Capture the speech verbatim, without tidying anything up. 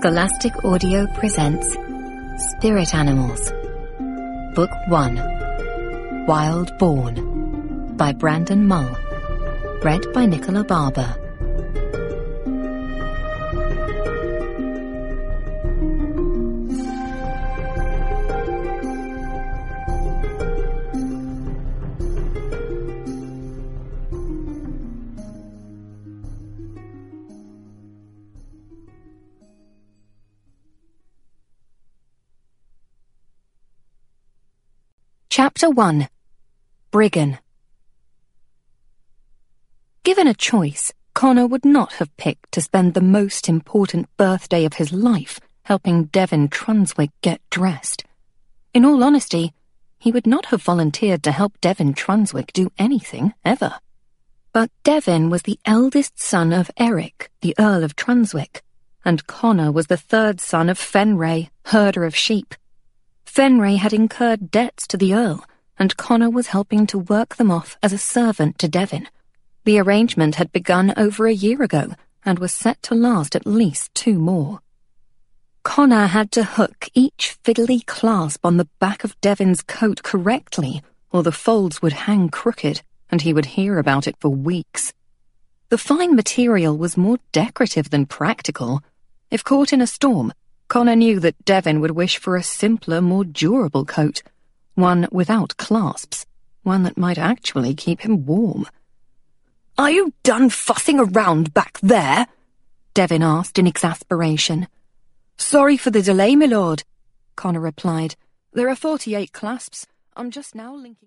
Scholastic Audio presents Spirit Animals, Book one, Wild Born, by Brandon Mull, read by Nicola Barber. Chapter one. Briggan. Given a choice, Connor would not have picked to spend the most important birthday of his life helping Devin Trunswick get dressed. In all honesty, he would not have volunteered to help Devin Trunswick do anything, ever. But Devin was the eldest son of Eric, the Earl of Trunswick, and Connor was the third son of Fenray, herder of sheep. Fenray had incurred debts to the Earl, and Connor was helping to work them off as a servant to Devin. The arrangement had begun over a year ago, and was set to last at least two more. Connor had to hook each fiddly clasp on the back of Devin's coat correctly, or the folds would hang crooked, and he would hear about it for weeks. The fine material was more decorative than practical. If caught in a storm, Connor knew that Devin would wish for a simpler, more durable coat, one without clasps, one that might actually keep him warm. "Are you done fussing around back there?" Devin asked in exasperation. "Sorry for the delay, my lord," Connor replied. "There are forty-eight clasps. I'm just now linking..."